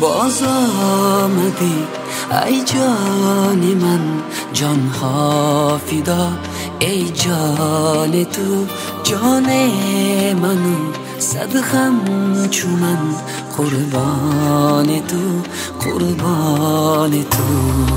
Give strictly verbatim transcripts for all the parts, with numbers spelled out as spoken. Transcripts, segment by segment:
باز آمدی ای جان من، جان ها فدا ای جان تو، جان منو صدقم چو من، قربان تو قربان تو.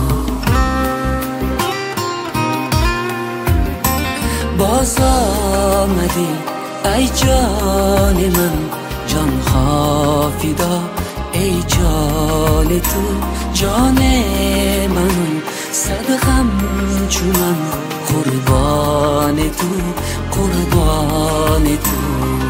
باز آمدی ای جان من، جان ها فدا ای جان تو، جان من صدقم چو من، قربان تو قربان تو.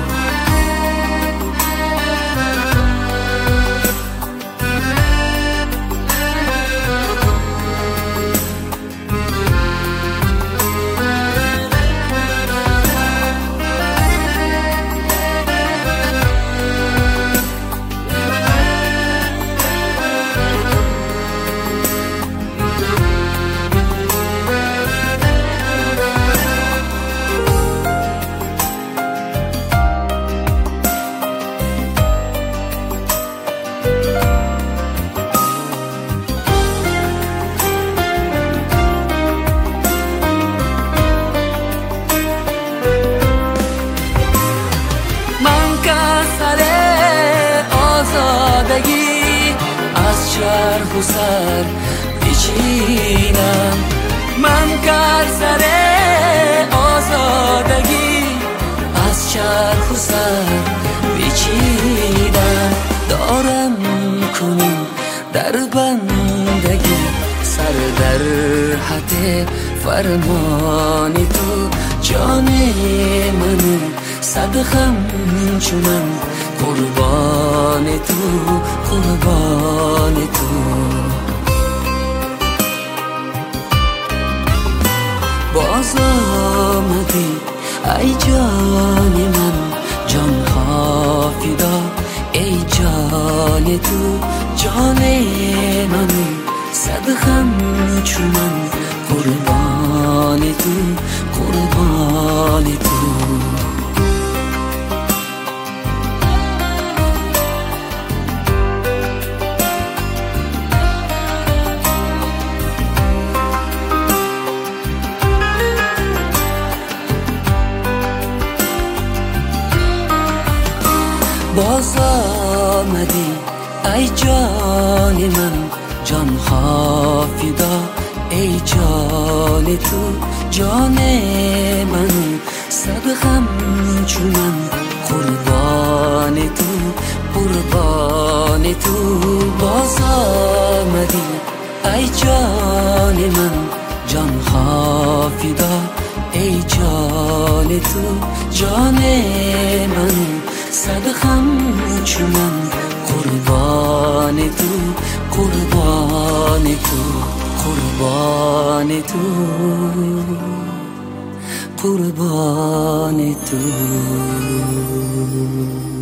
از چرخ و سر بچینم، من کر سر آزادگی از چرخ و سر بچینم. دارم کنی در بندگی سر در حد فرمان تو، جان من صدقم چو من، قربان تو قربان تو. باز آمدی ای جان من، جان ها فدا ای جان تو، جان من صدقم چو من، قربان تو قربان تو. باز آمدی ای جان من، جان ها فدا ای جان تو، جان من صدقم چو من، قربان تو قربان تو. باز آمدی ای جان من، جان ها فدا ای جان تو، جان من صدقم چو من، قربان تو قربان تو قربان تو قربان تو.